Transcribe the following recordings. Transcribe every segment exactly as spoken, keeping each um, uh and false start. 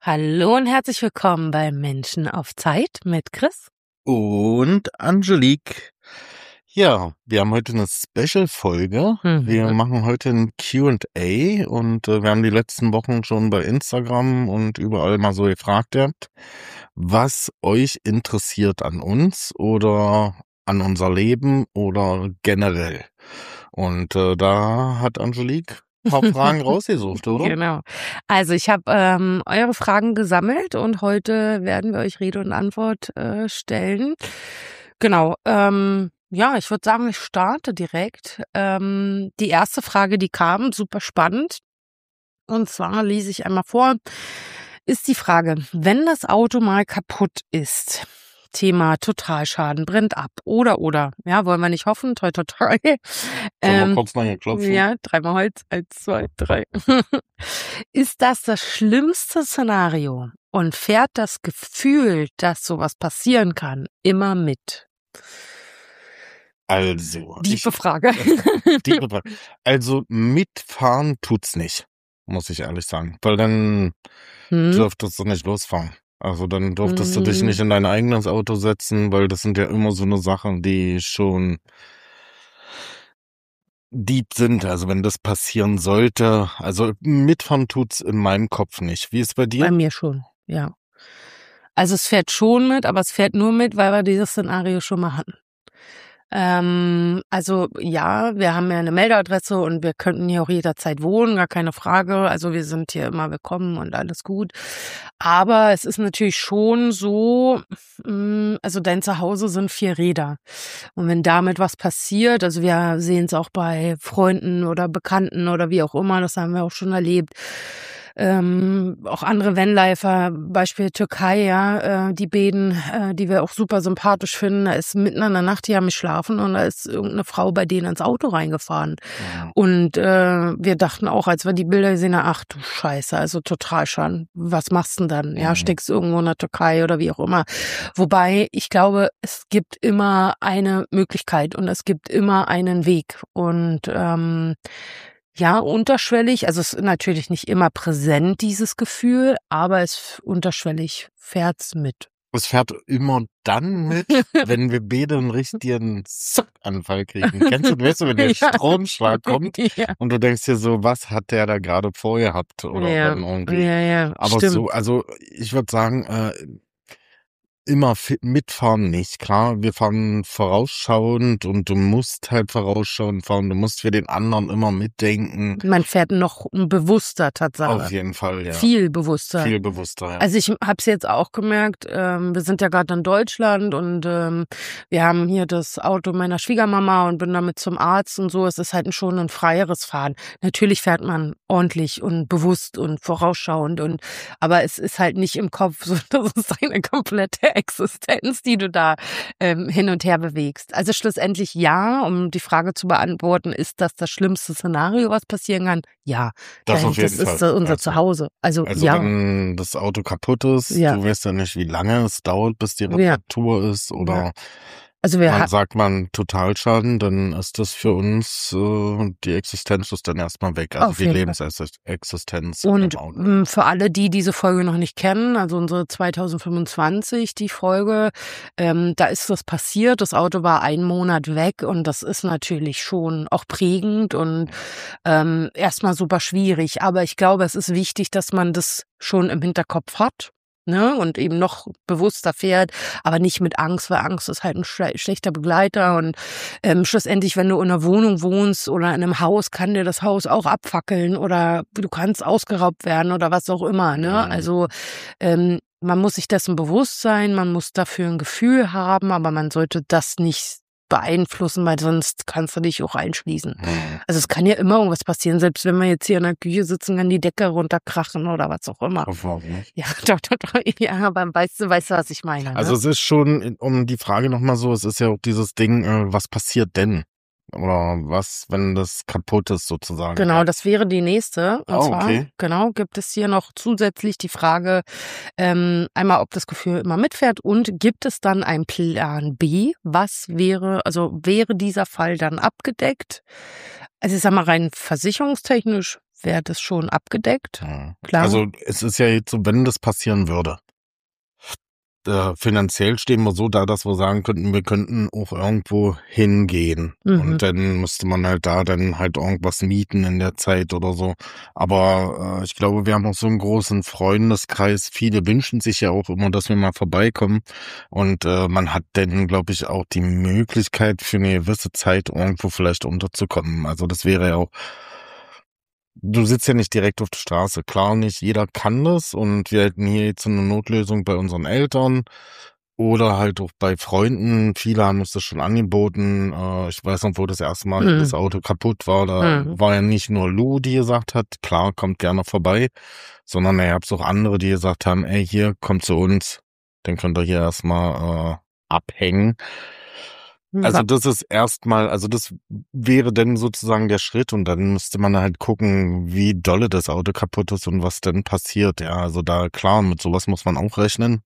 Hallo und herzlich willkommen bei Menschen auf Zeit mit Chris und Angelique. Ja, wir haben heute eine Special-Folge. Mhm. Wir machen heute ein Q and A und äh, wir haben die letzten Wochen schon bei Instagram und überall mal so gefragt habt, was euch interessiert an uns oder an unser Leben oder generell. Und äh, da hat Angelique ein paar Fragen rausgesucht, oder? Genau. Also ich habe ähm, eure Fragen gesammelt und heute werden wir euch Rede und Antwort äh, stellen. Genau. Ähm, ja, ich würde sagen, ich starte direkt. Ähm, die erste Frage, die kam, super spannend. Und zwar lese ich einmal vor, ist die Frage, wenn das Auto mal kaputt ist, Thema Totalschaden, brennt ab oder, oder, ja, wollen wir nicht hoffen, toi, toi, toi. Sollen Ähm, wir kurz mal hier klopfen? ja, dreimal Holz, eins, zwei, drei. Ist das das schlimmste Szenario und fährt das Gefühl, dass sowas passieren kann, immer mit? Also, ich, Tiefe Frage. tiefe Frage. Also mitfahren tut's nicht, muss ich ehrlich sagen, weil dann Hm? dürftest du nicht losfahren. Also dann durftest du dich Hm. nicht in dein eigenes Auto setzen, weil das sind ja immer so eine Sachen, die schon deep sind. Also wenn das passieren sollte, also mitfahren tut's in meinem Kopf nicht. Wie ist es bei dir? Bei mir schon, ja. Also es fährt schon mit, aber es fährt nur mit, weil wir dieses Szenario schon mal hatten. Ähm, also ja, wir haben ja eine Meldeadresse und wir könnten hier auch jederzeit wohnen, gar keine Frage. Also wir sind hier immer willkommen und alles gut. Aber es ist natürlich schon so, mh, also dein Zuhause sind vier Räder. Und wenn damit was passiert, also wir sehen es auch bei Freunden oder Bekannten oder wie auch immer, das haben wir auch schon erlebt. Ähm, auch andere Vanlifer, Beispiel Türkei, ja, äh, die Beden, äh, die wir auch super sympathisch finden, da ist mitten in der Nacht, die haben geschlafen und da ist irgendeine Frau bei denen ins Auto reingefahren. Ja. Und äh, wir dachten auch, als wir die Bilder gesehen haben, ach du Scheiße, also total schon, was machst du denn dann? Ja, Mhm. steckst irgendwo in der Türkei oder wie auch immer. Wobei, ich glaube, es gibt immer eine Möglichkeit und es gibt immer einen Weg und ähm, ja, unterschwellig, also es ist natürlich nicht immer präsent, dieses Gefühl, aber es unterschwellig fährt's mit. Es fährt immer dann mit, wenn wir beide einen richtigen Zuckanfall kriegen. Kennst du, weißt du, wenn der Ja. Stromschlag kommt Ja, und du denkst dir so, was hat der da gerade vorher gehabt oder ja, dann irgendwie. ja, ja, Aber stimmt. so, also ich würde sagen, äh, immer fit mitfahren nicht. Klar, wir fahren vorausschauend und du musst halt vorausschauend fahren. Du musst für den anderen immer mitdenken. Man fährt noch bewusster, Tatsache. Auf jeden Fall, ja. Viel bewusster. Viel bewusster, ja. Also ich habe es jetzt auch gemerkt, ähm, wir sind ja gerade in Deutschland und ähm, wir haben hier das Auto meiner Schwiegermama und bin damit zum Arzt und so. Es ist halt schon ein freieres Fahren. Natürlich fährt man ordentlich und bewusst und vorausschauend und aber es ist halt nicht im Kopf, so das ist eine komplette Existenz, die du da ähm, hin und her bewegst. Also schlussendlich ja, um die Frage zu beantworten, ist das das schlimmste Szenario, was passieren kann? Ja, Das Dahin- auf jeden das ist Fall. unser Also- Zuhause. Also, Also ja. wenn das Auto kaputt ist, Ja. du weißt ja nicht, wie lange es dauert, bis die Ja. Reparatur ist oder Ja. Also wir man ha- sagt man Totalschaden, dann ist das für uns, äh, die Existenz ist dann erstmal weg, also Auf die jeden Fall. Lebensexistenz Und im Auto. mh, für alle, die diese Folge noch nicht kennen, also unsere zwanzig fünfundzwanzig, die Folge, ähm, da ist das passiert. Das Auto war einen Monat weg und das ist natürlich schon auch prägend und ähm, erstmal super schwierig. Aber ich glaube, es ist wichtig, dass man das schon im Hinterkopf hat. Ne, und eben noch bewusster fährt, aber nicht mit Angst, weil Angst ist halt ein schle- schlechter Begleiter und ähm, schlussendlich, wenn du in einer Wohnung wohnst oder in einem Haus, kann dir das Haus auch abfackeln oder du kannst ausgeraubt werden oder was auch immer. Ne? Mhm. Also ähm, man muss sich dessen bewusst sein, man muss dafür ein Gefühl haben, aber man sollte das nicht beeinflussen, weil sonst kannst du dich auch einschließen. Mhm. Also es kann ja immer irgendwas passieren, selbst wenn wir jetzt hier in der Küche sitzen, kann die Decke runterkrachen oder was auch immer. Hoffen wir nicht. Ja, doch, doch, doch, ja, aber weißt du, weißt du, was ich meine? Ne? Also es ist schon, um die Frage nochmal so, es ist ja auch dieses Ding, äh, was passiert denn? Oder was, wenn das kaputt ist sozusagen? Genau, das wäre die nächste. Und Oh, zwar, okay. genau, gibt es hier noch zusätzlich die Frage, ähm, einmal, ob das Gefühl immer mitfährt und gibt es dann einen Plan B? Was wäre, also wäre dieser Fall dann abgedeckt? Also ich sag mal rein versicherungstechnisch wäre das schon abgedeckt. Ja. Klar. Also es ist ja jetzt so, wenn das passieren würde, äh, finanziell stehen wir so da, dass wir sagen könnten, wir könnten auch irgendwo hingehen. Mhm. Und dann müsste man halt da dann halt irgendwas mieten in der Zeit oder so. Aber äh, ich glaube, wir haben auch so einen großen Freundeskreis. Viele wünschen sich ja auch immer, dass wir mal vorbeikommen. Und äh, man hat dann, glaube ich, auch die Möglichkeit für eine gewisse Zeit irgendwo vielleicht unterzukommen. Also das wäre ja auch, du sitzt ja nicht direkt auf der Straße. Klar, nicht jeder kann das und wir hätten hier jetzt eine Notlösung bei unseren Eltern oder halt auch bei Freunden. Viele haben uns das schon angeboten. Äh, ich weiß noch, wo das erste Mal Mhm. das Auto kaputt war. Da Mhm. war ja nicht nur Lou, die gesagt hat, klar, kommt gerne vorbei, sondern er gab es auch andere, die gesagt haben, ey, hier, kommt zu uns, dann könnt ihr hier erstmal äh, abhängen. Also Ja. das ist erstmal, also das wäre dann sozusagen der Schritt und dann müsste man halt gucken, wie dolle das Auto kaputt ist und was denn passiert. Ja, also da klar, mit sowas muss man auch rechnen.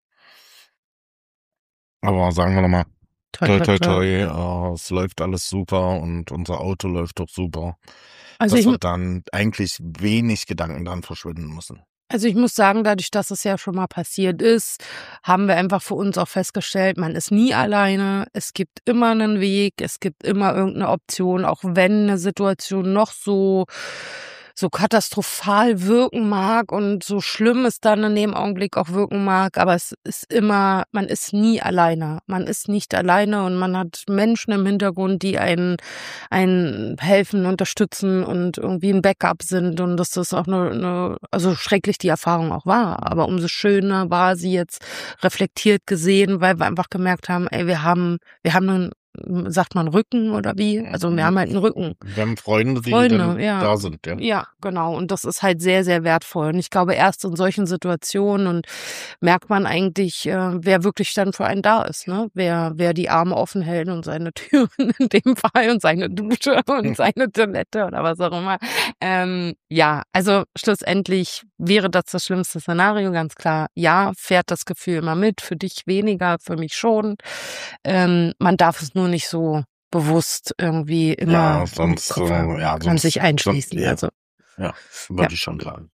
Aber sagen wir nochmal, Toi, toi toi, toi toi. toi, äh, es läuft alles super und unser Auto läuft auch super. Also Dass ich, wir mu- dann eigentlich wenig Gedanken dran verschwinden müssen. also ich muss sagen, dadurch, dass es ja schon mal passiert ist, haben wir einfach für uns auch festgestellt, man ist nie alleine. Es gibt immer einen Weg, es gibt immer irgendeine Option, auch wenn eine Situation noch so so katastrophal wirken mag und so schlimm es dann in dem Augenblick auch wirken mag, aber es ist immer, man ist nie alleine. Man ist nicht alleine und man hat Menschen im Hintergrund, die einen, einen helfen, unterstützen und irgendwie ein Backup sind und dass das auch eine, eine, also schrecklich die Erfahrung auch war, aber umso schöner war sie jetzt reflektiert gesehen, weil wir einfach gemerkt haben, ey, wir haben, wir haben einen, sagt man Rücken oder wie? Also wir haben halt einen Rücken. Wir haben Freunde, die Freunde, dann ja. da sind, ja. Ja, genau. Und das ist halt sehr, sehr wertvoll. Und ich glaube, erst in solchen Situationen und merkt man eigentlich, äh, wer wirklich dann für einen da ist, ne? Wer, wer die Arme offen hält und seine Türen in dem Fall und seine Dusche und seine Toilette oder was auch immer. Ähm, ja, also schlussendlich wäre das das schlimmste Szenario, ganz klar. Ja, fährt das Gefühl immer mit, für dich weniger, für mich schon. Ähm, man darf es nur nicht so bewusst irgendwie immer Ja, im sonst, Kopf äh, haben. ja, Kann sonst, sich einschließen. sonst, ja, Also ja, würde ich schon sagen.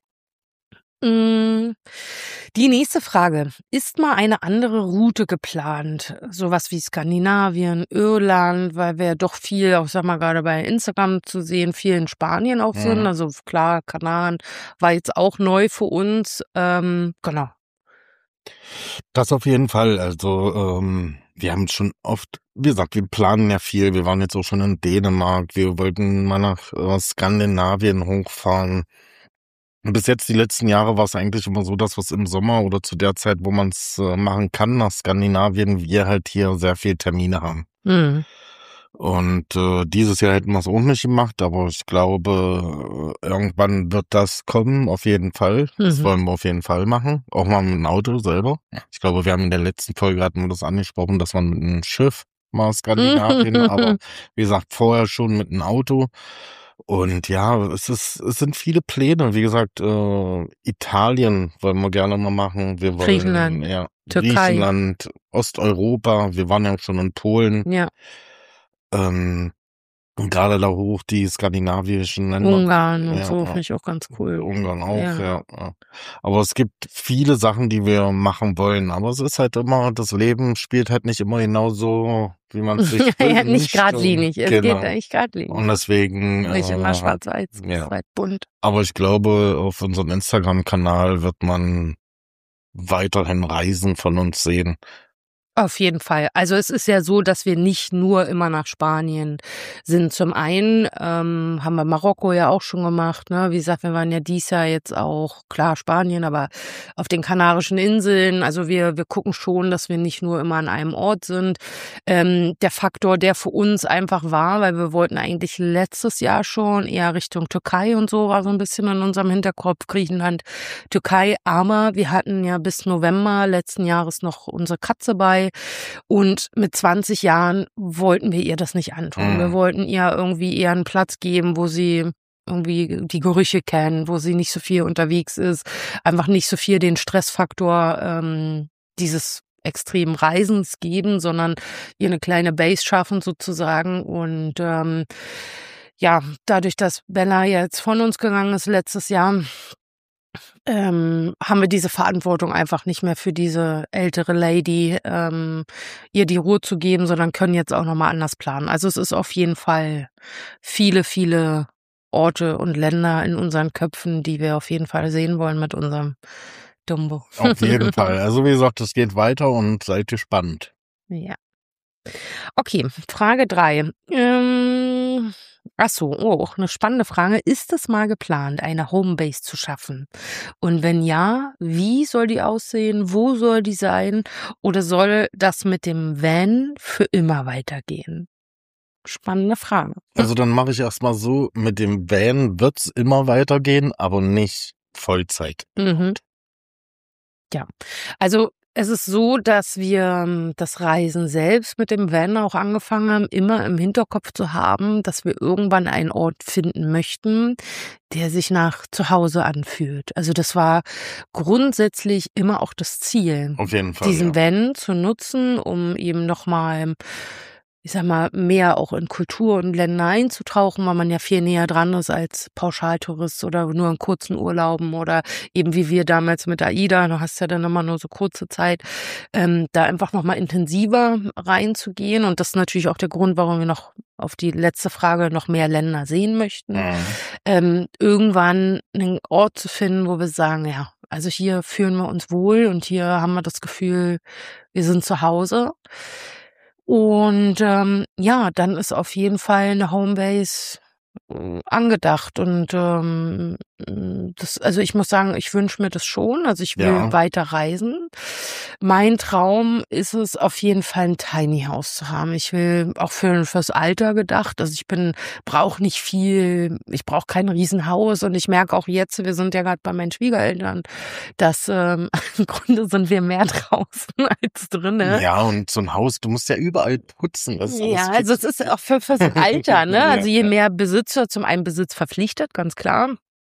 Mm, die nächste Frage. Ist mal eine andere Route geplant? Sowas wie Skandinavien, Irland, weil wir doch viel, auch sag mal gerade bei Instagram zu sehen, viel in Spanien auch sind. Mhm. Also klar, Kanaren war jetzt auch neu für uns. Ähm, genau. Das auf jeden Fall. Also ähm, wir haben schon oft, wie gesagt, wir planen ja viel. Wir waren jetzt auch schon in Dänemark. Wir wollten mal nach äh, Skandinavien hochfahren. Bis jetzt die letzten Jahre war es eigentlich immer so, dass wir es im Sommer oder zu der Zeit, wo man es äh, machen kann, nach Skandinavien, wir halt hier sehr viel Termine haben. Mhm. Und äh, dieses Jahr hätten wir es auch nicht gemacht, aber ich glaube, äh, irgendwann wird das kommen, auf jeden Fall. Das Mhm. wollen wir auf jeden Fall machen, auch mal mit dem Auto selber. Ich glaube, wir haben in der letzten Folge hatten wir das angesprochen, dass man mit einem Schiff mal Skandinavien, aber wie gesagt, vorher schon mit einem Auto. Und ja, es ist, es sind viele Pläne. Wie gesagt, äh, Italien wollen wir gerne mal machen. Wir wollen Griechenland, ja Türkei. Griechenland, Osteuropa. Wir waren ja auch schon in Polen. Ja, Ähm, und gerade da hoch die skandinavischen Länder. Ungarn und Ja, so ja. finde ich auch ganz cool. Ungarn auch, Ja. ja. ja. Aber es gibt viele Sachen, die wir machen wollen. Aber es ist halt immer, das Leben spielt halt nicht immer genauso, wie man es sich ja, wünscht. nicht geradlinig. Es Genau. geht nicht geradlinig. Und deswegen. Nicht immer Äh, schwarz-weiß, es ja. ist halt bunt. aber ich glaube, auf unserem Instagram-Kanal wird man weiterhin Reisen von uns sehen. Auf jeden Fall. Also es ist ja so, dass wir nicht nur immer nach Spanien sind. Zum einen ähm, haben wir Marokko ja auch schon gemacht. Ne? Wie gesagt, wir waren ja dies Jahr jetzt auch, klar Spanien, aber auf den Kanarischen Inseln. Also wir wir gucken schon, dass wir nicht nur immer an einem Ort sind. Ähm, der Faktor, der für uns einfach war, weil wir wollten eigentlich letztes Jahr schon eher Richtung Türkei und so, war so ein bisschen in unserem Hinterkopf, Griechenland, Türkei. Aber wir hatten ja bis November letzten Jahres noch unsere Katze bei. Und mit zwanzig Jahren wollten wir ihr das nicht antun. Mhm. Wir wollten ihr irgendwie eher einen Platz geben, wo sie irgendwie die Gerüche kennt, wo sie nicht so viel unterwegs ist, einfach nicht so viel den Stressfaktor ähm, dieses extremen Reisens geben, sondern ihr eine kleine Base schaffen sozusagen. Und ähm, ja, dadurch, dass Bella jetzt von uns gegangen ist letztes Jahr, ähm, haben wir diese Verantwortung einfach nicht mehr für diese ältere Lady, ähm, ihr die Ruhe zu geben, sondern können jetzt auch nochmal anders planen. Also es ist auf jeden Fall viele, viele Orte und Länder in unseren Köpfen, die wir auf jeden Fall sehen wollen mit unserem Dumbo. Auf jeden Fall. Also wie gesagt, es geht weiter und seid gespannt. Ja. Okay, Frage drei. Ähm, ach so, oh, eine spannende Frage. Ist es mal geplant, eine Homebase zu schaffen? Und wenn ja, wie soll die aussehen? Wo soll die sein? Oder soll das mit dem Van für immer weitergehen? Spannende Frage. Also dann mache ich erstmal so, mit dem Van wird's immer weitergehen, aber nicht Vollzeit. Mhm. Ja, also es ist so, dass wir das Reisen selbst mit dem Van auch angefangen haben, immer im Hinterkopf zu haben, dass wir irgendwann einen Ort finden möchten, der sich nach Zuhause anfühlt. Also das war grundsätzlich immer auch das Ziel, Auf jeden Fall. diesen ja. Van zu nutzen, um eben nochmal, ich sag mal, mehr auch in Kultur und Länder einzutauchen, weil man ja viel näher dran ist als Pauschaltourist oder nur in kurzen Urlauben oder eben wie wir damals mit AIDA, du hast ja dann immer nur so kurze Zeit, ähm, da einfach nochmal intensiver reinzugehen. Und das ist natürlich auch der Grund, warum wir noch auf die letzte Frage noch mehr Länder sehen möchten. Mhm. Ähm, irgendwann einen Ort zu finden, wo wir sagen, ja, also hier fühlen wir uns wohl und hier haben wir das Gefühl, wir sind zu Hause. Und ähm, ja, dann ist auf jeden Fall eine Homebase äh, angedacht. Und ähm, das, also ich muss sagen, ich wünsche mir das schon. Also ich will Ja. weiter reisen. Mein Traum ist es, auf jeden Fall ein Tiny House zu haben. Ich will auch für fürs Alter gedacht. Also ich bin brauche nicht viel. Ich brauche kein Riesenhaus. Und ich merke auch jetzt, wir sind ja gerade bei meinen Schwiegereltern, dass ähm, im Grunde sind wir mehr draußen als drinnen. Ja, und so ein Haus, du musst ja überall putzen. Das ist alles Ja, viel also es zu ist viel. auch für fürs Alter, ne? Ja, Also je ja. mehr Besitzer, zum einen Besitz verpflichtet, ganz klar.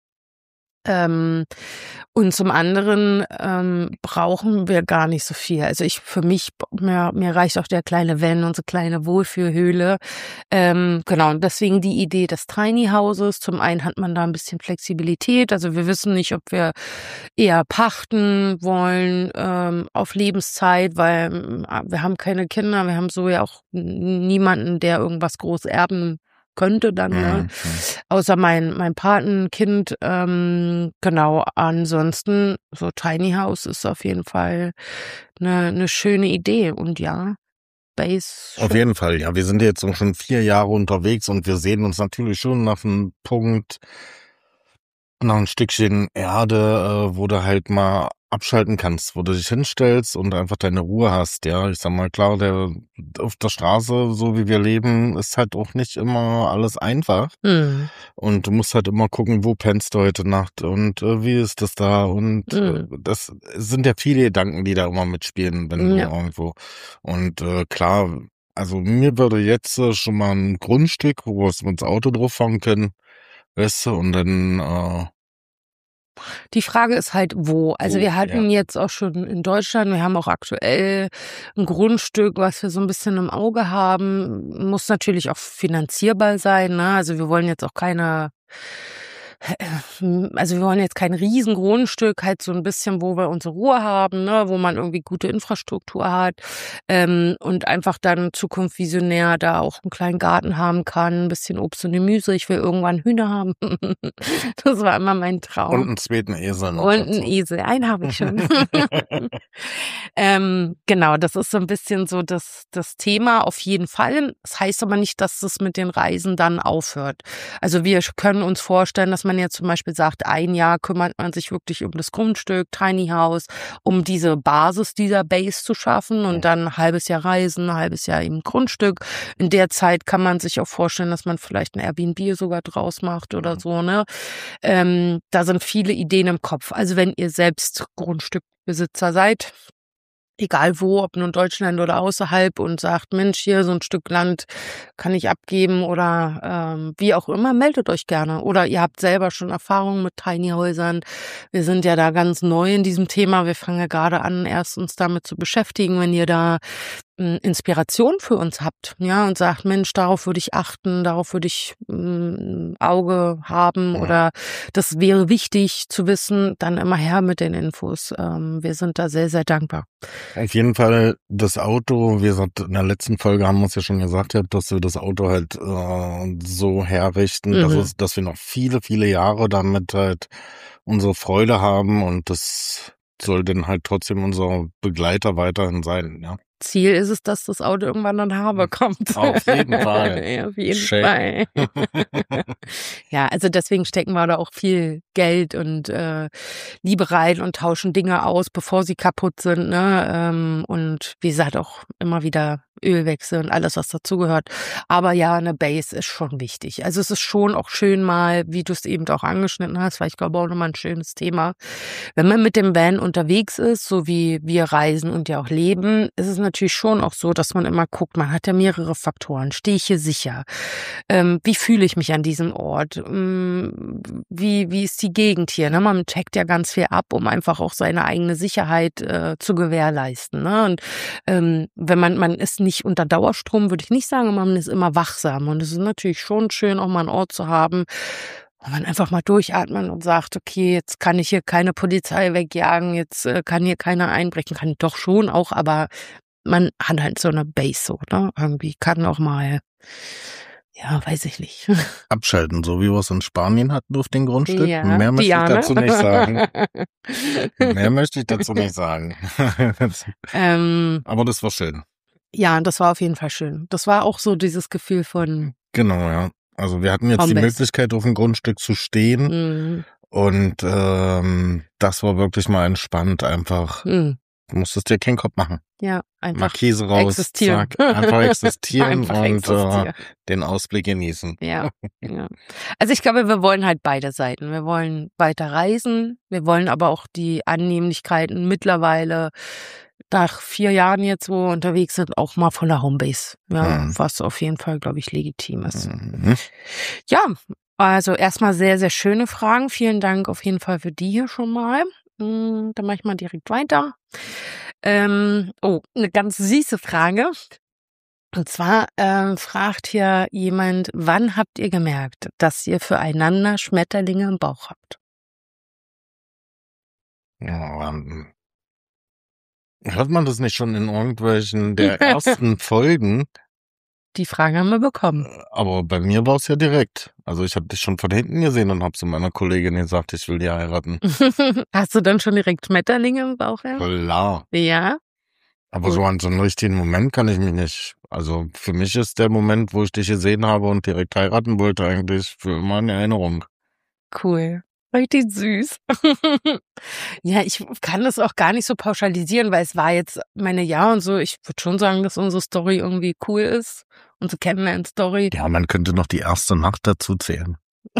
Ähm, und zum anderen ähm, brauchen wir gar nicht so viel. Also ich für mich, mir, mir reicht auch der kleine Van, unsere kleine Wohlfühlhöhle. Ähm, genau, und deswegen die Idee des Tiny Houses. Zum einen hat man da ein bisschen Flexibilität. Also wir wissen nicht, ob wir eher pachten wollen ähm, auf Lebenszeit, weil ähm, wir haben keine Kinder, wir haben so ja auch n- niemanden, der irgendwas groß erben könnte dann, ne? Mhm. Außer mein mein Patenkind. Ähm, genau, ansonsten so Tiny House ist auf jeden Fall eine eine schöne Idee. Und ja, Base Auf schön. jeden Fall, ja. Wir sind jetzt auch schon vier Jahre unterwegs und wir sehen uns natürlich schon nach einem Punkt, nach ein Stückchen Erde, äh, wo du halt mal abschalten kannst, wo du dich hinstellst und einfach deine Ruhe hast, ja. Ich sag mal, klar, der auf der Straße, so wie wir leben, ist halt auch nicht immer alles einfach. Mhm. Und du musst halt immer gucken, wo pennst du heute Nacht und äh, wie ist das da? Und äh, Mhm. das sind ja viele Gedanken, die da immer mitspielen, wenn du Ja. irgendwo. Und äh, klar, also mir würde jetzt äh, schon mal ein Grundstück, wo wir ins Auto drauf fahren können, weißt du, und dann äh, Die Frage ist halt, wo. Also wo, wir ja. hatten jetzt auch schon in Deutschland, wir haben auch aktuell ein Grundstück, was wir so ein bisschen im Auge haben. Muss natürlich auch finanzierbar sein, ne? Also wir wollen jetzt auch keine, also wir wollen jetzt kein Riesengrundstück, halt so ein bisschen, wo wir unsere Ruhe haben, ne? Wo man irgendwie gute Infrastruktur hat ähm, und einfach dann Zukunft visionär da auch einen kleinen Garten haben kann, ein bisschen Obst und Gemüse. Ich will irgendwann Hühner haben. Das war immer mein Traum. Und einen zweiten Esel noch Und ein dazu. Esel, einen habe ich schon. ähm, genau, das ist so ein bisschen so das, das Thema auf jeden Fall. Das heißt aber nicht, dass es mit den Reisen dann aufhört. Also wir können uns vorstellen, dass man jetzt zum Beispiel sagt, ein Jahr kümmert man sich wirklich um das Grundstück, Tiny House, um diese Basis dieser Base zu schaffen und dann ein halbes Jahr reisen, ein halbes Jahr eben Grundstück. In der Zeit kann man sich auch vorstellen, dass man vielleicht ein Airbnb sogar draus macht oder so, ne? Ähm, da sind viele Ideen im Kopf. Also wenn ihr selbst Grundstückbesitzer seid, egal wo, ob nun Deutschland oder außerhalb und sagt, Mensch, hier so ein Stück Land kann ich abgeben oder ähm, wie auch immer, meldet euch gerne. Oder ihr habt selber schon Erfahrungen mit Tiny Häusern. Wir sind ja da ganz neu in diesem Thema. Wir fangen ja gerade an, erst uns damit zu beschäftigen. Wenn ihr da Inspiration für uns habt, ja, und sagt, Mensch, darauf würde ich achten, darauf würde ich ein Auge haben Ja. oder das wäre wichtig zu wissen, dann immer her mit den Infos. Ähm, wir sind da sehr, sehr dankbar. Auf jeden Fall das Auto, wie gesagt, in der letzten Folge haben wir es ja schon gesagt, dass wir das Auto halt äh, so herrichten, Mhm. dass, es, dass wir noch viele, viele Jahre damit halt unsere Freude haben und das soll dann halt trotzdem unser Begleiter weiterhin sein, ja. Ziel ist es, dass das Auto irgendwann an Habe kommt. Auf jeden Fall. Ja, auf jeden Check. Fall. Ja, also deswegen stecken wir da auch viel Geld und äh, Liebe rein und tauschen Dinge aus, bevor sie kaputt sind, ne? Ähm, und wie gesagt, auch immer wieder Ölwechsel und alles, was dazugehört. Aber ja, eine Base ist schon wichtig. Also es ist schon auch schön mal, wie du es eben auch angeschnitten hast, weil ich glaube auch nochmal ein schönes Thema. Wenn man mit dem Van unterwegs ist, so wie wir reisen und ja auch leben, ist es natürlich schon auch so, dass man immer guckt, man hat ja mehrere Faktoren. Stehe ich hier sicher? Ähm, wie fühle ich mich an diesem Ort? Ähm, wie, wie ist die Gegend hier? Ne? Man checkt ja ganz viel ab, um einfach auch seine eigene Sicherheit äh, zu gewährleisten. Ne? Und ähm, wenn man, man ist nicht unter Dauerstrom, würde ich nicht sagen, aber man ist immer wachsam. Und es ist natürlich schon schön, auch mal einen Ort zu haben, wo man einfach mal durchatmen und sagt, okay, jetzt kann ich hier keine Polizei wegjagen, jetzt äh, kann hier keiner einbrechen, kann ich doch schon auch, aber man hat halt so eine Base so, ne? Irgendwie kann auch mal, ja, weiß ich nicht. Abschalten, so wie wir es in Spanien hatten auf dem Grundstück. Ja, Mehr möchte Diane. ich dazu nicht sagen. Mehr möchte ich dazu nicht sagen. ähm, Aber das war schön. ja, das war auf jeden Fall schön. Das war auch so dieses Gefühl von Genau, ja. Also wir hatten jetzt die Homebase. Möglichkeit, auf dem Grundstück zu stehen Mhm. und ähm, das war wirklich mal entspannt. Einfach, Mhm. du musstest dir keinen Kopf machen. Ja, einfach Markise raus, existieren. zack, einfach existieren Einfach und existieren. Äh, den Ausblick genießen. Ja, ja. Also ich glaube, wir wollen halt beide Seiten. Wir wollen weiter reisen, wir wollen aber auch die Annehmlichkeiten mittlerweile nach vier Jahren jetzt, wo wir unterwegs sind, auch mal von der Homebase. Ja, Mhm. was auf jeden Fall, glaube ich, legitim ist. Mhm. Ja, also erstmal sehr, sehr schöne Fragen. Vielen Dank auf jeden Fall für die hier schon mal. Mm, Dann mache ich mal direkt weiter. Ähm, oh, eine ganz süße Frage. Und zwar ähm, fragt hier jemand, wann habt ihr gemerkt, dass ihr füreinander Schmetterlinge im Bauch habt? Ja, ähm, hört man das nicht schon in irgendwelchen der ersten Folgen? Die Frage haben wir bekommen. Aber bei mir war es ja direkt. Also ich habe dich schon von hinten gesehen und habe zu meiner Kollegin gesagt, ich will die heiraten. Hast du dann schon direkt Schmetterlinge im Bauch? Ja. Klar. Ja. Aber Gut. so an so einen richtigen Moment kann ich mich nicht. Also für mich ist der Moment, wo ich dich gesehen habe und direkt heiraten wollte, eigentlich für immer eine Erinnerung. Cool. Richtig süß. Ja, ich kann das auch gar nicht so pauschalisieren, weil es war jetzt meine Ja und so. Ich würde schon sagen, dass unsere Story irgendwie cool ist. Unsere Kennenlern-Story. Ja, man könnte noch die erste Nacht dazu zählen.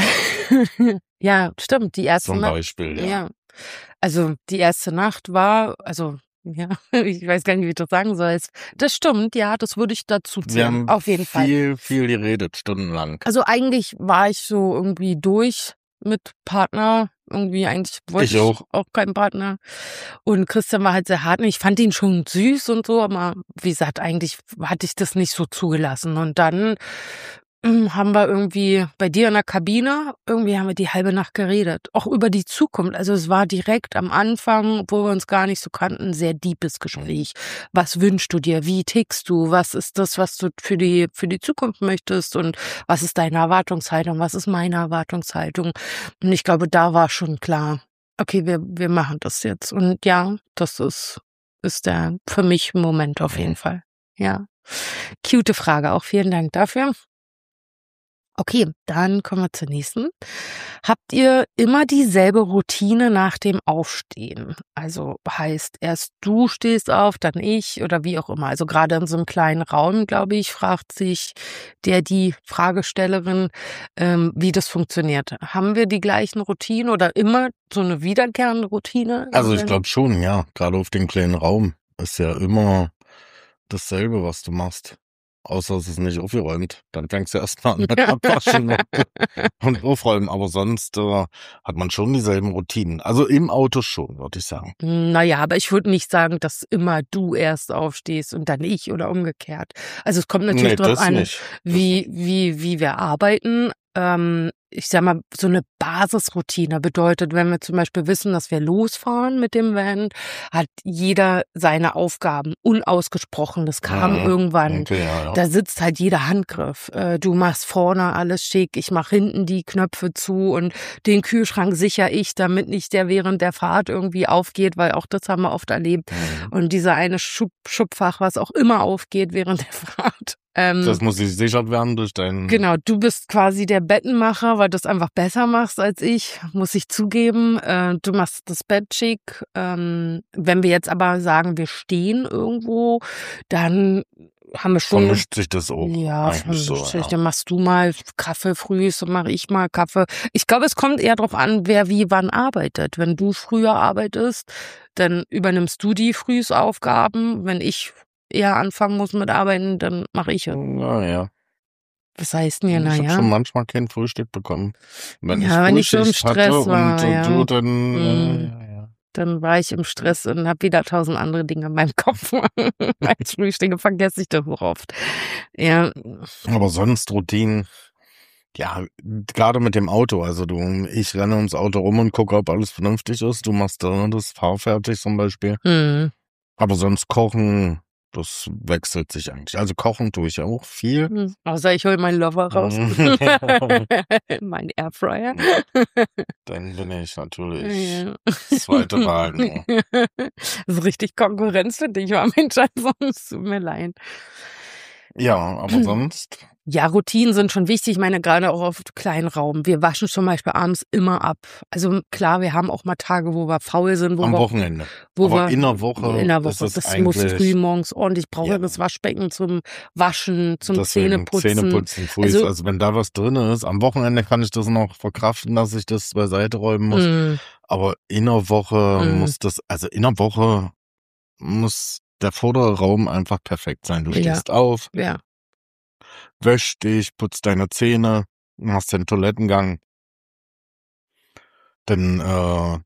Ja, stimmt. Die erste Zum Nacht. Beispiel, ja. Ja. Also die erste Nacht war, also ja, ich weiß gar nicht, wie ich das sagen soll. Es- Das stimmt, ja, das würde ich dazu Wir zählen. haben Auf jeden Fall. viel, viel geredet, stundenlang. Also eigentlich war ich so irgendwie durch mit Partner. Irgendwie eigentlich wollte Ich ich auch. auch keinen Partner. Und Christian war halt sehr hart. Ich fand ihn schon süß und so, aber wie gesagt, eigentlich hatte ich das nicht so zugelassen. Und dann ähm, haben wir irgendwie bei dir in der Kabine, irgendwie haben wir die halbe Nacht geredet. Auch über die Zukunft. Also es war direkt am Anfang, wo wir uns gar nicht so kannten, ein sehr deepes Gespräch. Was wünschst du dir? Wie tickst du? Was ist das, was du für die, für die Zukunft möchtest? Und was ist deine Erwartungshaltung? Was ist meine Erwartungshaltung? Und ich glaube, da war schon klar, okay, wir, wir machen das jetzt. Und ja, das ist, ist der für mich Moment auf jeden Fall. Ja. Cute Frage, auch vielen Dank dafür. Okay, dann kommen wir zur nächsten. Habt ihr immer dieselbe Routine nach dem Aufstehen? Also heißt erst du stehst auf, dann ich oder wie auch immer. Also gerade in so einem kleinen Raum, glaube ich, fragt sich der, die Fragestellerin, ähm, wie das funktioniert. Haben wir die gleichen Routinen oder immer so eine wiederkehrende Routine? Also ich glaube schon, ja. Gerade auf dem kleinen Raum ist ja immer dasselbe, was du machst. außer es ist nicht aufgeräumt. Dann fängst du erst mal an mit Abwaschen und, und Aufräumen. Aber sonst äh, hat man schon dieselben Routinen. Also im Auto schon, würde ich sagen. Naja, aber ich würde nicht sagen, dass immer du erst aufstehst und dann ich oder umgekehrt. Also es kommt natürlich Nee, drauf das an, nicht. Das wie, wie, wie wir arbeiten. Ähm, ich sag mal, so eine Basisroutine bedeutet, wenn wir zum Beispiel wissen, dass wir losfahren mit dem Van, hat jeder seine Aufgaben unausgesprochen. Das kam Mhm. irgendwann. Okay, ja, ja. Da sitzt halt jeder Handgriff. Äh, du machst vorne alles schick, ich mach hinten die Knöpfe zu und den Kühlschrank sicher ich, damit nicht der während der Fahrt irgendwie aufgeht, weil auch das haben wir oft erlebt. Mhm. Und dieser eine Schub, Schubfach, was auch immer aufgeht während der Fahrt. Ähm, Das muss gesichert werden durch deinen... Genau, du bist quasi der Bettenmacher, weil du es einfach besser machst als ich, muss ich zugeben. Äh, du machst das Bett schick. Ähm, wenn wir jetzt aber sagen, wir stehen irgendwo, dann haben wir schon... Vermischt sich das auch Ja, eigentlich vermischt so, sich. ja. Dann machst du mal Kaffee früh, so mache ich mal Kaffee. Ich glaube, es kommt eher darauf an, wer wie wann arbeitet. Wenn du früher arbeitest, dann übernimmst du die Frühsaufgaben. Wenn ich eher anfangen muss mit Arbeiten, dann mache ich es. Naja. Was heißt denn ja, Ich habe naja? schon manchmal kein Frühstück bekommen. Wenn Ja, ich wenn ich so im Frühschicht hatte Stress war, und äh, ja. du dann... Mhm. Äh, ja, ja. Dann war ich im Stress und habe wieder tausend andere Dinge in meinem Kopf. Als Frühstücke vergesse ich das auch oft. Ja. Aber sonst Routinen, ja, gerade mit dem Auto. Also du, ich renne ums Auto rum und gucke, ob alles vernünftig ist. Du machst äh, das fahrfertig zum Beispiel. Mhm. Aber sonst kochen, das wechselt sich eigentlich. Also kochen tue ich auch viel. Mhm. Außer ich hole meinen Lover raus. Mhm. Mein Airfryer. Dann bin ich natürlich Ja. zweite Wahl nur. Das ist richtig Konkurrenz für dich, war mein Schatz. Es tut mir leid. Ja, aber sonst... Ja, Routinen sind schon wichtig. Ich meine, gerade auch auf kleinen Raum. Wir waschen zum Beispiel abends immer ab. Also klar, wir haben auch mal Tage, wo wir faul sind. Wo Am wir, Wochenende. Wo aber wir, in der Woche, in der Woche. ist es Das eigentlich... muss früh morgens ordentlich. Ich brauche Ja. das Waschbecken zum Waschen, zum Deswegen Zähneputzen. Zähneputzen früh. Also- Also, wenn da was drin ist, am Wochenende kann ich das noch verkraften, dass ich das beiseite räumen muss. Mm, Aber in der Woche Mm. muss das, also in der Woche muss der vordere Raum einfach perfekt sein. Du Ja. stehst auf, ja. wäschst dich, putzt deine Zähne, machst den Toilettengang. Dann äh,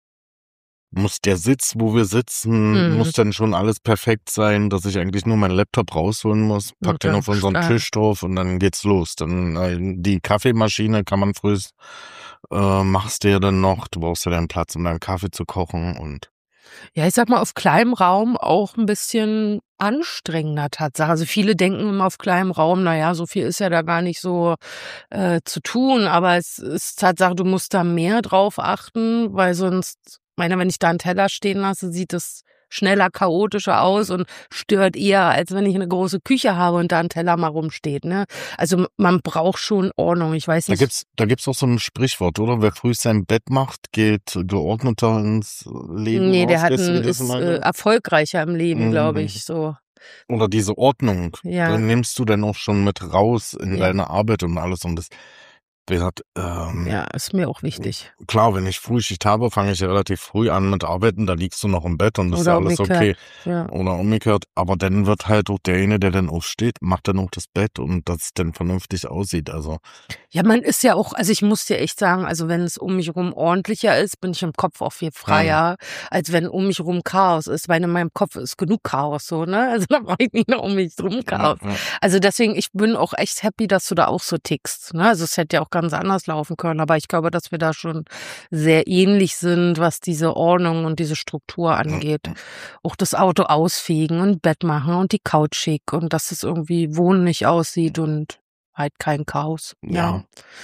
muss der Sitz, wo wir sitzen, Mhm. muss dann schon alles perfekt sein, dass ich eigentlich nur meinen Laptop rausholen muss, pack den Okay, auf unseren stark. Tisch drauf und dann geht's los. Dann äh, die Kaffeemaschine kann man früh äh, machst du ja dann noch. Du brauchst ja dann Platz, um deinen Kaffee zu kochen und Ja, ich sag mal, auf kleinem Raum auch ein bisschen anstrengender Tatsache. Also viele denken immer auf kleinem Raum, naja, so viel ist ja da gar nicht so äh, zu tun, aber es ist Tatsache, du musst da mehr drauf achten, weil sonst, meine, wenn ich da einen Teller stehen lasse, sieht es schneller, chaotischer aus und stört eher, als wenn ich eine große Küche habe und da ein Teller mal rumsteht. Ne? Also man braucht schon Ordnung. Ich weiß da nicht. gibt's da gibt's auch so ein Sprichwort, oder? Wer früh sein Bett macht, geht geordneter ins Leben. Nee, der raus. hat Weißt du, wie ein, das ist immer äh, geht? erfolgreicher im Leben, glaube Mhm. ich. So. Oder diese Ordnung, Ja. dann nimmst du dann auch schon mit raus in Ja. deine Arbeit und alles. Und das, wie gesagt, ähm, Ja, ist mir auch wichtig. klar, wenn ich Frühschicht habe, fange ich ja relativ früh an mit Arbeiten, da liegst du noch im Bett und das ist ja Oder alles umgekehrt. okay. Ja. Oder umgekehrt, aber dann wird halt auch derjenige, der dann aufsteht, macht dann auch das Bett und dass es dann vernünftig aussieht. Also Ja, man ist ja auch, also ich muss dir echt sagen, also wenn es um mich rum ordentlicher ist, bin ich im Kopf auch viel freier, als wenn um mich rum Chaos ist, weil in meinem Kopf ist genug Chaos so, ne? Also da brauche ich nicht noch um mich rum Chaos. ja, ja. Also deswegen, ich bin auch echt happy, dass du da auch so tickst, ne? Also es hätte ja auch ganz anders laufen können, aber ich glaube, dass wir da schon sehr ähnlich sind, was diese Ordnung und diese Struktur angeht. Auch das Auto ausfegen und Bett machen und die Couch schick und dass es irgendwie wohnlich aussieht und halt kein Chaos. Ja.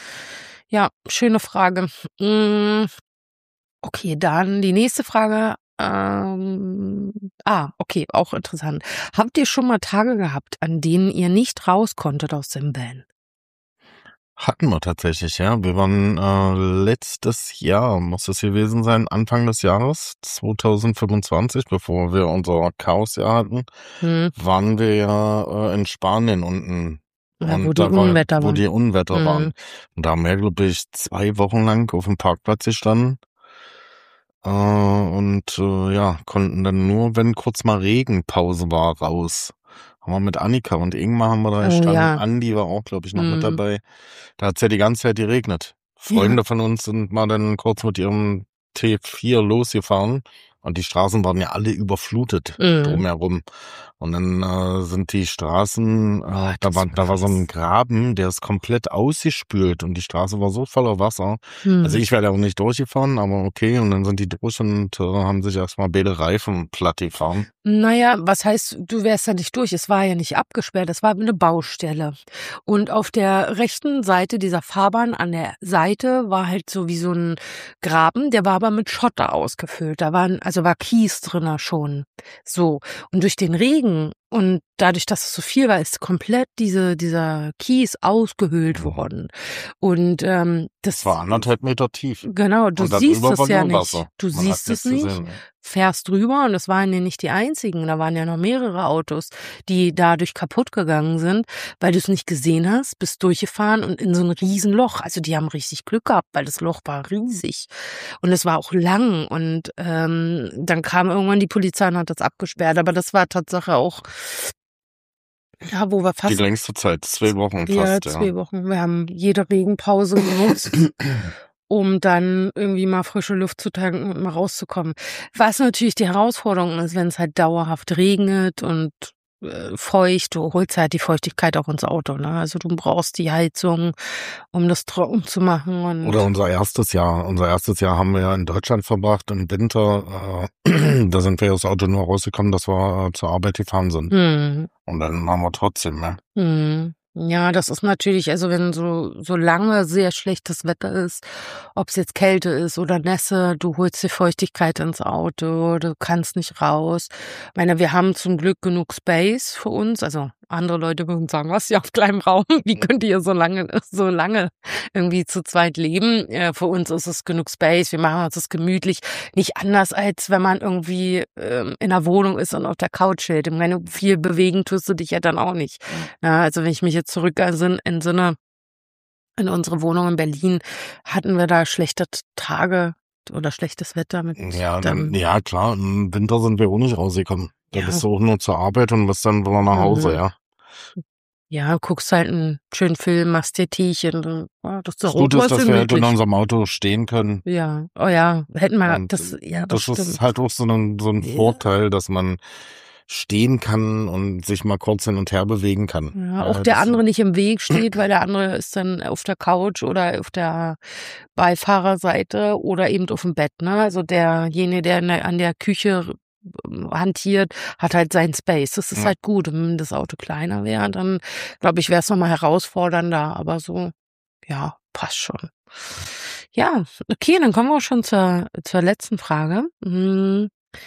Ja, schöne Frage. Mm, Okay, dann die nächste Frage. Ähm, ah, okay, auch interessant. Habt ihr schon mal Tage gehabt, an denen ihr nicht raus konntet aus dem Van? Hatten wir tatsächlich, ja. Wir waren äh, letztes Jahr, muss es gewesen sein, Anfang des Jahres, zwanzig fünfundzwanzig, bevor wir unser Chaosjahr hatten, Hm. waren wir ja äh, in Spanien unten. Ja, und wo die da war, Unwetter wo waren. die Unwetter Mhm. waren. Und da haben wir, glaube ich, zwei Wochen lang auf dem Parkplatz gestanden. Äh, und äh, ja, konnten dann nur, wenn kurz mal Regenpause war, raus. Haben wir mit Annika und Ingmar haben wir da Oh gestanden. ja. Andi war auch, glaube ich, noch mit Mhm. dabei. Da hat's ja die ganze Zeit geregnet. Ja. Freunde von uns sind mal dann kurz mit ihrem T vier losgefahren und die Straßen waren ja alle überflutet Mhm. drumherum. Und dann äh, sind die Straßen, Oh, äh, da das war war da war so ein krass. Graben, der ist komplett ausgespült und die Straße war so voller Wasser. Also Hm. ich wäre da auch nicht durchgefahren, aber okay. Und dann sind die durch und äh, haben sich erstmal beide Reifen platt gefahren. Naja, was heißt, du wärst da nicht durch? Es war ja nicht abgesperrt, es war eine Baustelle. Und auf der rechten Seite dieser Fahrbahn, an der Seite, war halt so wie so ein Graben, der war aber mit Schotter ausgefüllt. Da waren, also war Kies drinne schon. So. Und durch den Regen und dadurch, dass es so viel war, ist komplett diese, dieser Kies ausgehöhlt Mhm. worden. Und ähm, Es das, war anderthalb Meter tief. genau, du Und dann siehst drüber es war ja nur nicht. Wasser. Du Man hat siehst nichts es nicht, gesehen. Ne? fährst drüber und es waren ja nicht die einzigen. Da waren ja noch mehrere Autos, die dadurch kaputt gegangen sind, weil du es nicht gesehen hast, bist durchgefahren und in so ein Riesenloch. Also die haben richtig Glück gehabt, weil das Loch war riesig und es war auch lang. Und ähm, dann kam irgendwann die Polizei und hat das abgesperrt. Aber das war Tatsache auch, ja, wo wir Die fast, längste Zeit, zwei Wochen ja, fast, ja. zwei Wochen. Wir haben jede Regenpause genutzt, um dann irgendwie mal frische Luft zu tanken und mal rauszukommen. Was natürlich die Herausforderung ist, wenn es halt dauerhaft regnet und äh, feucht, du holst halt die Feuchtigkeit auch ins Auto, ne? Also du brauchst die Heizung, um das trocken zu machen. Und Oder unser erstes Jahr. Unser erstes Jahr haben wir ja in Deutschland verbracht, im Winter. Äh, da sind wir aus Auto nur rausgekommen, dass wir äh, zur Arbeit gefahren sind. hm. Und dann haben wir trotzdem, ne? Hm. Ja, das ist natürlich, also wenn so, so lange sehr schlechtes Wetter ist, ob es jetzt Kälte ist oder Nässe, du holst die Feuchtigkeit ins Auto, du kannst nicht raus. Ich meine, wir haben zum Glück genug Space für uns, also andere Leute würden sagen, was, ja, auf kleinem Raum, wie könnt ihr so lange, so lange irgendwie zu zweit leben? Äh, für uns ist es genug Space, wir machen uns das gemütlich, nicht anders, als wenn man irgendwie ähm, in einer Wohnung ist und auf der Couch steht. Ich meine, viel bewegen tust du dich ja dann auch nicht. Ja, also wenn ich mich jetzt zurück entsinne, in unsere Wohnung in Berlin, hatten wir da schlechte Tage oder schlechtes Wetter mit Ja, dann, dann, ja klar, im Winter sind wir auch nicht rausgekommen. Da ja, bist du auch nur zur Arbeit und bist dann wieder nach Hause, mhm. ja. Ja, guckst halt einen schönen Film, machst dir Teechen, so, ja, das ist Das doch Gute auch ist, was dass wir halt in gemütlich. unserem Auto stehen können. Ja, oh ja, hätten wir Und das, ja, das das ist stimmt. halt auch so ein, so ein Ja. Vorteil, dass man stehen kann und sich mal kurz hin und her bewegen kann. Ja, auch Ja, der das, andere nicht im Weg steht, weil der andere ist dann auf der Couch oder auf der Beifahrerseite oder eben auf dem Bett, ne? Also derjenige, der in der, an der Küche ähm, hantiert, hat halt seinen Space. Das ist Ja. halt gut. Und wenn das Auto kleiner wäre, dann glaube ich, wäre es nochmal herausfordernder. Aber so, ja, passt schon. Ja, okay, dann kommen wir auch schon zur, zur letzten Frage. Hm.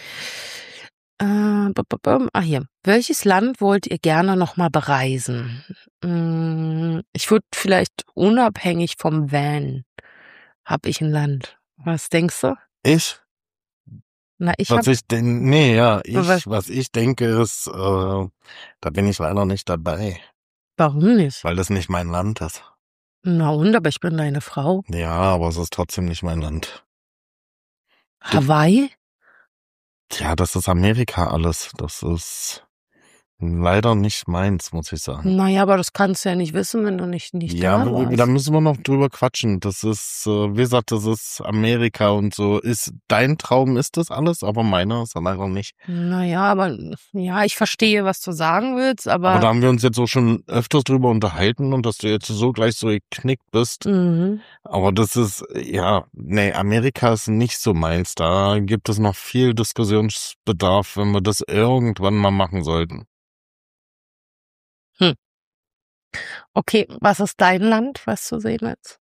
Äh, bu- bu- bum. Ah, hier. Welches Land wollt ihr gerne nochmal bereisen? Hm, Ich würde vielleicht unabhängig vom Van, habe ich ein Land. Was denkst du? ich, Na, ich was habe, ich denke, nee, ja, was, ich, was ich denke ist, äh, da bin ich leider nicht dabei, warum nicht? weil das nicht mein Land ist. Na und, aber ich bin deine Frau. Ja, aber es ist trotzdem nicht mein Land. Du, Hawaii? ja, das ist Amerika alles. Das ist leider nicht meins, muss ich sagen. Naja, aber das kannst du ja nicht wissen, wenn du nicht, nicht Ja, da w- w- da warst. müssen wir noch drüber quatschen. Das ist, äh, wie gesagt, das ist Amerika und so. Ist dein Traum ist das alles, aber meiner ist er leider nicht. Naja, aber ja, ich verstehe, was du sagen willst, Aber da aber haben wir uns jetzt auch schon öfters drüber unterhalten und dass du jetzt so gleich so geknickt bist. mhm. Aber das ist, ja, nee, Amerika ist nicht so meins. Da gibt es noch viel Diskussionsbedarf, wenn wir das irgendwann mal machen sollten. Hm. Okay, was ist dein Land, was du sehen willst?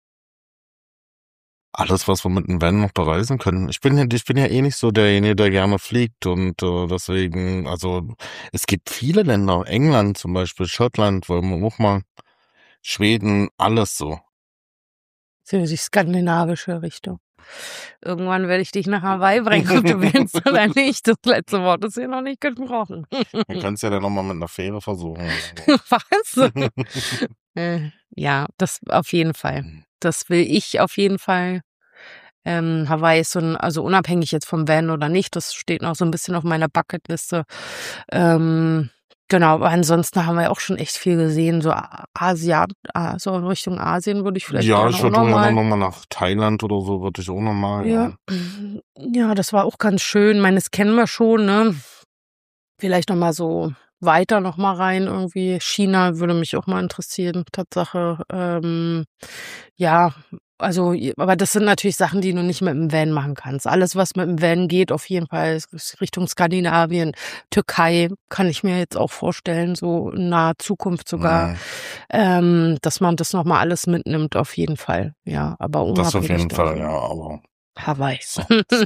Alles, was wir mit dem Van noch bereisen können. Ich bin ja, ich bin ja eh nicht so derjenige, der gerne fliegt und äh, deswegen, also es gibt viele Länder, England zum Beispiel, Schottland, wollen wir auch mal, Schweden, alles so. So die skandinavische Richtung. Irgendwann werde ich dich nach Hawaii bringen, ob du willst oder nicht. Das letzte Wort ist hier noch nicht gesprochen. Man kann es ja dann nochmal mit einer Fähre versuchen. Was? Äh, ja, das auf jeden Fall. Das will ich auf jeden Fall. Ähm, Hawaii ist so ein, also unabhängig jetzt vom Van oder nicht, das steht noch so ein bisschen auf meiner Bucketliste. Ähm, Genau, aber ansonsten haben wir auch schon echt viel gesehen. So Asiat, so in Richtung Asien würde ich vielleicht Ja, gerne ich auch würde noch mal. noch mal nach Thailand oder so, würde ich auch noch mal, ja. Ja, ja, das war auch ganz schön. Ich meine, das kennen wir schon, ne? Vielleicht noch mal so weiter noch mal rein irgendwie. China würde mich auch mal interessieren, Tatsache. Ähm, ja, also, aber das sind natürlich Sachen, die du nicht mit dem Van machen kannst. Alles, was mit dem Van geht, auf jeden Fall ist Richtung Skandinavien, Türkei, kann ich mir jetzt auch vorstellen, so in naher Zukunft sogar, Mhm. ähm, dass man das noch mal alles mitnimmt, auf jeden Fall. Ja, aber Das auf jeden unabhängig Fall, davon. ja, aber Hawaii. so.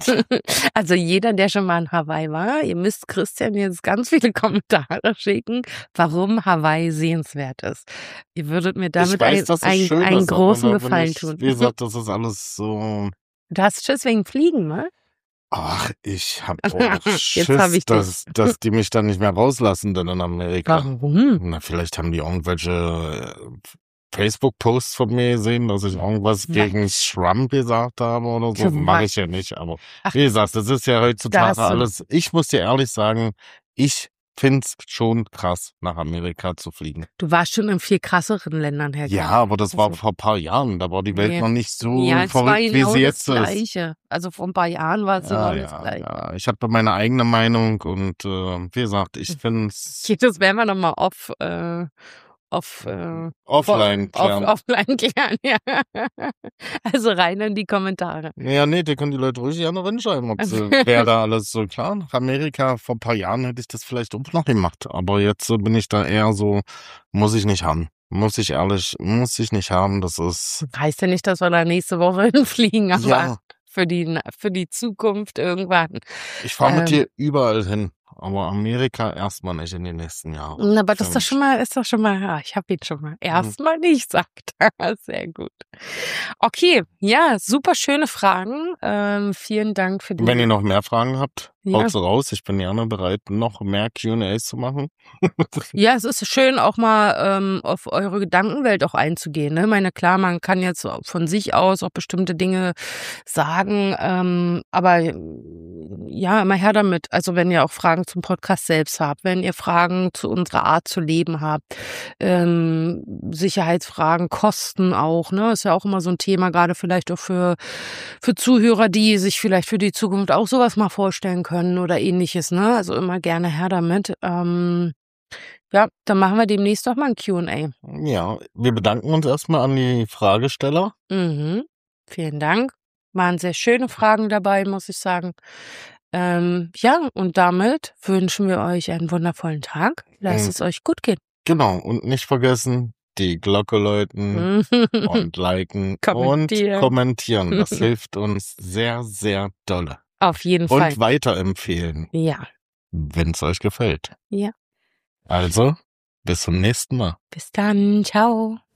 Also jeder, der schon mal in Hawaii war, ihr müsst Christian jetzt ganz viele Kommentare schicken, warum Hawaii sehenswert ist. Ihr würdet mir Ich damit weiß, ein, dass es ein, schön einen ist, aber großen da bin Gefallen ich, tun. wie gesagt, das ist alles so. Du hast Schiss wegen Fliegen, ne? Ach, ich hab auch Jetzt hab Schiss, ich dich. dass, dass die mich dann nicht mehr rauslassen, denn in Amerika. Warum? Na, vielleicht haben die irgendwelche äh, Facebook-Posts von mir gesehen, dass ich irgendwas Was? gegen Trump gesagt habe oder so. Für Mache was? ich ja nicht, aber Ach, wie gesagt, das ist ja da heutzutage hast du, alles. Ich muss dir ehrlich sagen, ich find's schon krass, nach Amerika zu fliegen. du warst schon in viel krasseren Ländern, Herr Ja, Gerd. aber das war Also, vor ein paar Jahren. Da war die Welt nee. noch nicht so Ja, es war verrückt, wie genau sie das jetzt ist. Gleiche. Also vor ein paar Jahren war es Ja, genau das ja, Gleiche. ja. Ich habe da meine eigene Meinung und äh, wie gesagt, ich find's Okay, das werden wir noch mal off, äh, off, äh, offline off, klären. offline klären, ja. Also rein in die Kommentare. Ja, nee, die können die Leute ruhig gerne reinschreiben, ob sie, wer da alles so, klar, nach Amerika, vor ein paar Jahren hätte ich das vielleicht auch noch gemacht, aber jetzt äh, bin ich da eher so, muss ich nicht haben. Muss ich ehrlich, muss ich nicht haben, das ist, Heißt ja nicht, dass wir da nächste Woche hinfliegen, aber ja, für die, für die Zukunft irgendwann. ich fahre mit Ähm, dir überall hin, aber Amerika erstmal nicht in den nächsten Jahren. aber das Für ist doch schon mich. mal, ist doch schon mal, ja, ich habe ihn schon mal Mhm. erstmal nicht sagt. Sehr gut. Okay, ja, super schöne Fragen. Ähm, vielen Dank für Wenn ihr die. noch mehr Fragen habt, Ja. haut sie raus. Ich bin gerne bereit, noch mehr Q and A's zu machen. Ja, es ist schön, auch mal ähm, auf eure Gedankenwelt auch einzugehen. Ne? Ich meine, klar, man kann jetzt von sich aus auch bestimmte Dinge sagen, ähm, aber ja, immer her damit. Also wenn ihr auch Fragen zum Podcast selbst habt, wenn ihr Fragen zu unserer Art zu leben habt, ähm, Sicherheitsfragen, Kosten auch, ne, ist ja auch immer so ein Thema, gerade vielleicht auch für für Zuhörer, die sich vielleicht für die Zukunft auch sowas mal vorstellen können oder ähnliches, ne? Also immer gerne her damit. Ähm, ja, dann machen wir demnächst doch mal ein Q and A. Ja, wir bedanken uns erstmal an die Fragesteller. Mhm. Vielen Dank. Waren sehr schöne Fragen dabei, muss ich sagen. Ähm, ja, und damit wünschen wir euch einen wundervollen Tag. Lasst Mhm. es euch gut gehen. Genau, und nicht vergessen, die Glocke läuten und liken Kommentieren. und kommentieren. Das hilft uns sehr, sehr dolle. Auf jeden Fall. Und weiterempfehlen, Ja, wenn es euch gefällt. ja. Also, bis zum nächsten Mal. Bis dann. Ciao.